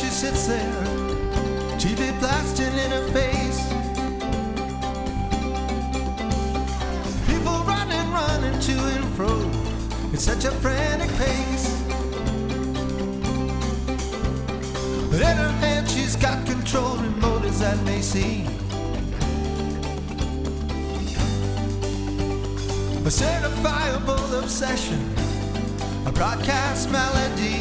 she sits there, TV blasting in her face. People running to and fro at such a frantic pace. But in her hand she's got control remote as that may seem. A certifiable obsession, a broadcast melody.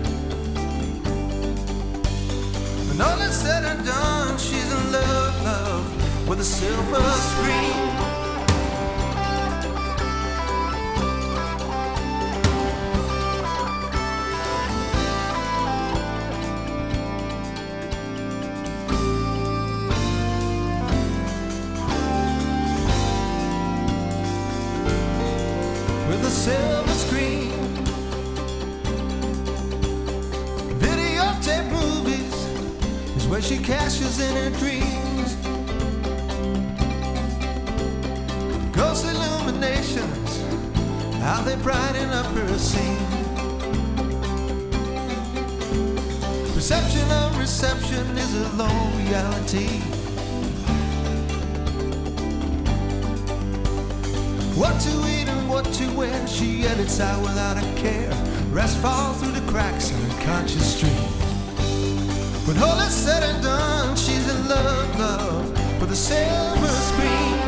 When all is said and done, she's in love with a silver screen. With a silver screen, videotape movies is where she cashes in her dreams. Ghost illuminations, how they brighten up her scene. Perception of reception is a lone reality. What to eat and what to wear, she edits out without a care. Rest falls through the cracks in her conscious stream. When all is said and done, she's in love with a silver screen.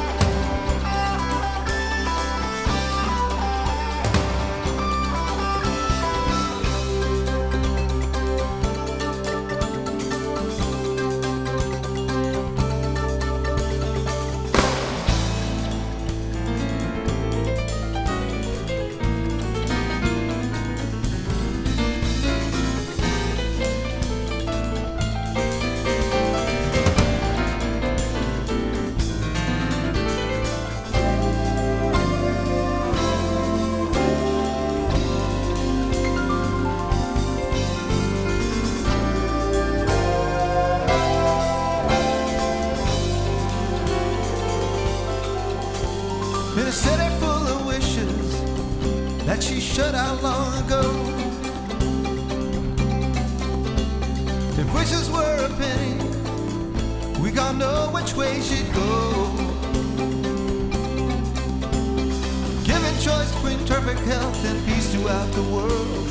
In a city full of wishes that she shut out long ago. If wishes were a penny, we gon' know which way she'd go. Giving choice between perfect health and peace throughout the world.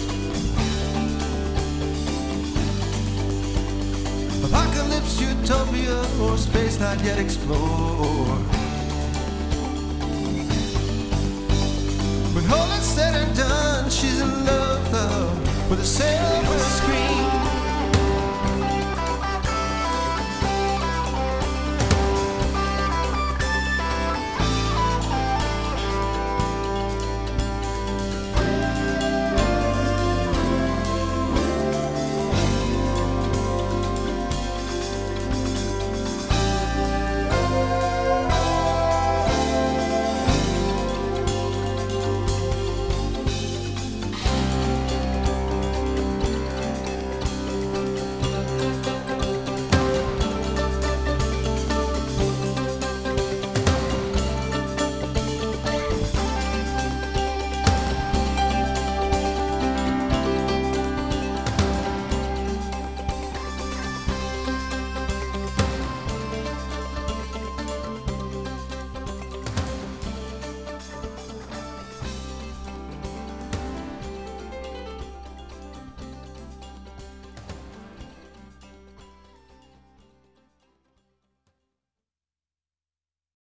Apocalypse, utopia, or space not yet explored. When all is said and done, she's in love with a sail.